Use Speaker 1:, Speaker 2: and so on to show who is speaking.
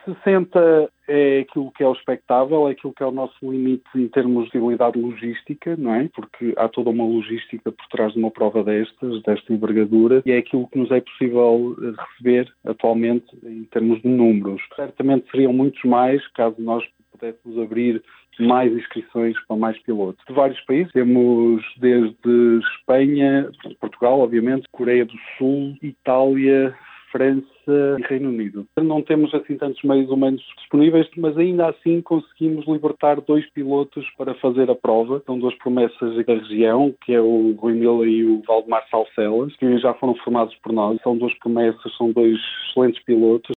Speaker 1: 60 é aquilo que é o expectável, é aquilo que é o nosso limite em termos de possibilidade logística, não é? Porque há toda uma logística por trás de uma prova desta envergadura, e é aquilo que nos é possível receber atualmente em termos de números. Certamente seriam muitos mais, caso nós pudéssemos abrir mais inscrições para mais pilotos. De vários países, temos desde Espanha, Portugal, obviamente, Coreia do Sul, Itália, França e Reino Unido. Não temos assim tantos meios humanos disponíveis, mas ainda assim conseguimos libertar 2 pilotos para fazer a prova. São 2 promessas da região, que é o Rui Mila e o Valdemar Salcelas, que já foram formados por nós. São 2 promessas, são 2 excelentes pilotos.